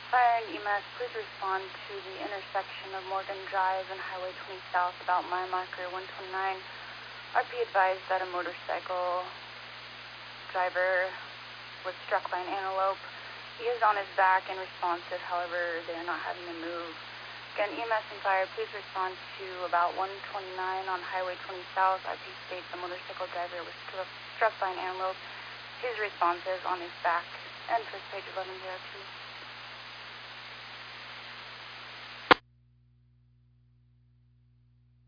Fire and EMS, please respond to the intersection of Morgan Drive and Highway 20 South about mile marker 129. RP advised that a motorcycle driver was struck by an antelope. He is on his back and responsive, however, they are not having to move. Again, EMS and fire, please respond to about 129 on Highway 20 South. RP states the motorcycle driver was struck by an antelope. His responsive on his back. And first page 1102.